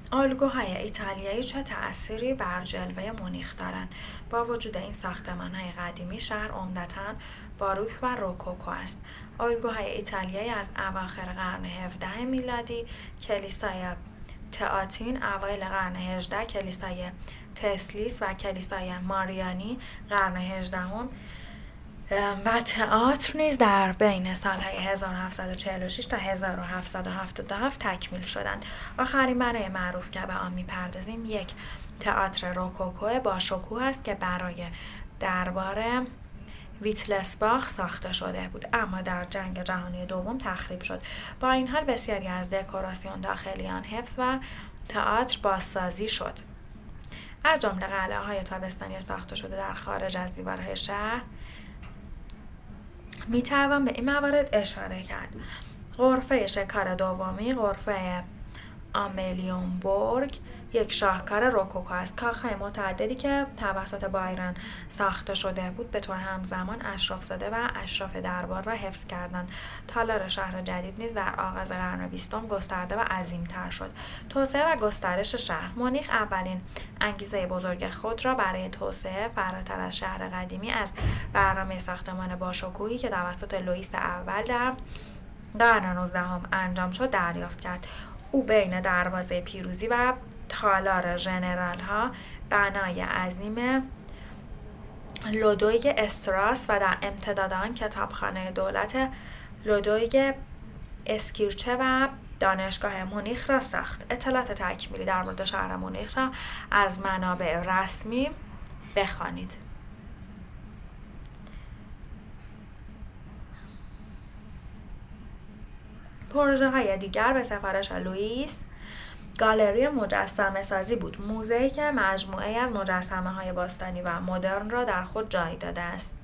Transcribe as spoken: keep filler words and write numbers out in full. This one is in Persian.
الگوهای ایتالیایی چه تأثیری بر جلوه مونیخ دارند؟ با وجود این ساختمان‌های قدیمی، شهر عمدتاً باروک و روکوکو است. الگوهای ایتالیایی از اواخر قرن هفدهم میلادی، کلیسای تئاتین اوایل قرن هجدهم، کلیسای تسلیس و کلیسای ماریانی قرن هجدهم و تئاتر نیز در بین سالهای هزار و هفتصد و چهل و شش تا هزار و هفتصد و هفتاد و هفت تکمیل شدند. آخرین بنای معروف که به آن می‌پردازیم یک تئاتر روکوکو با شکوه است که برای دربار ویتلسباخ ساخته شده بود، اما در جنگ جهانی دوم تخریب شد. با این حال بسیاری از دکوراسیون داخلی آن حفظ و تئاتر بازسازی شد. از جمله قلعه‌های تابستانی ساخته شده در خارج از دیوارهای شهر میتوان به این موارد اشاره کرد: غرفه شکار دومی، غرفه آملیونبورگ، یک شاهکار روکوکو است. کاخهای متعددی که توسط بایرن ساخته شده بود به طور همزمان اشرافزاده و اشراف دربار را حفظ کردند. تالار شهر جدید نیز در آغاز قرن بیستم گسترده و عظیم‌تر شد. توسعه و گسترش شهر. مونیخ اولین انگیزه بزرگ خود را برای توسعه فراتر از شهر قدیمی از برنامه ساختمان باشکوهی که توسط لوئیس اول در قرن نوزدهم انجام شد دریافت کرد. او بین دروازه پیروزی و تالار ژنرال ها بنای عظیم لودویگ استراس و در امتداد آن کتابخانه دولت لودویگ اسکیرچه و دانشگاه مونیخ را ساخت. اطلاعات تکمیلی در مورد شهر مونیخ را از منابع رسمی بخوانید. پروژه های دیگر به سفارش لوئیس گالری مجسمه سازی بود، موزه‌ای که مجموعه‌ای از مجسمه های باستانی و مدرن را در خود جای داده است.